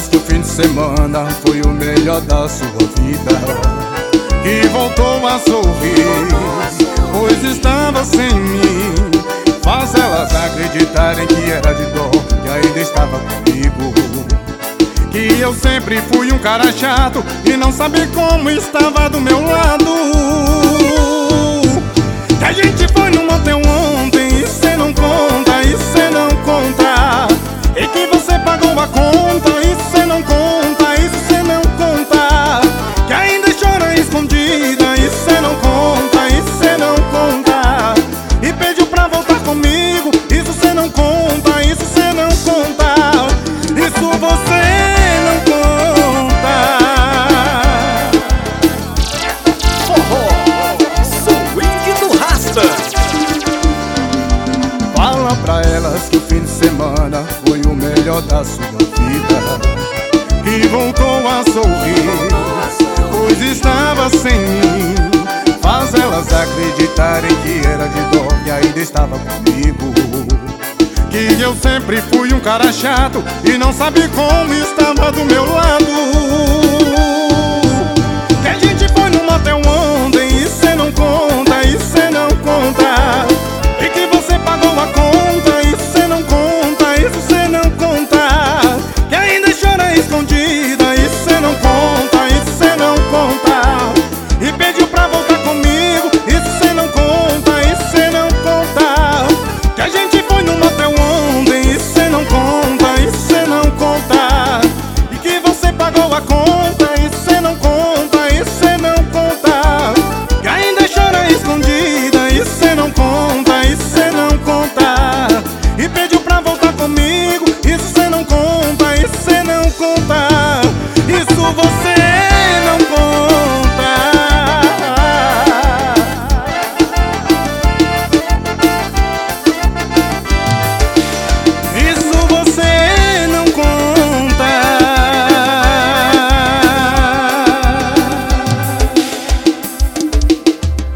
elas que o fim de semana foi o melhor da sua vida, que voltou a sorrir, pois estava sem mim. Faz elas acreditarem que era de dó, que ainda estava comigo, que eu sempre fui um cara chato e não sabe como estava do meu lado. Que a gente foi no motel ontem e cê não conta, e cê não conta, e que você pagou a conta e cê não conta, isso cê não conta, que ainda chora escondida e cê não conta, e cê não conta, e pediu pra voltar comigo, isso cê não conta, isso cê não conta, isso você não conta. Forró, swing do rasta. Fala pra elas que o fim de semana foi o melhor da sua vida, que voltou a sorrir, pois estava sem mim. Faz elas acreditarem que era de dó, que ainda estava comigo, que eu sempre fui um cara chato e não sabe como estava do meu lado. Que a gente foi no motel ontem e cê não conta, e cê não conta, e que você pagou a conta e cê não conta, isso cê não conta, que ainda chora escondida e cê não conta, isso cê não conta, e pediu pra voltar comigo, isso cê não conta, isso cê não conta, que a gente foi no motel ontem e cê não conta, isso cê não conta, e que você pagou a conta e cê não conta, isso cê não conta, que ainda chora escondida e cê não conta, isso cê não conta, e pediu pra voltar comigo, isso cê não conta, isso cê não conta.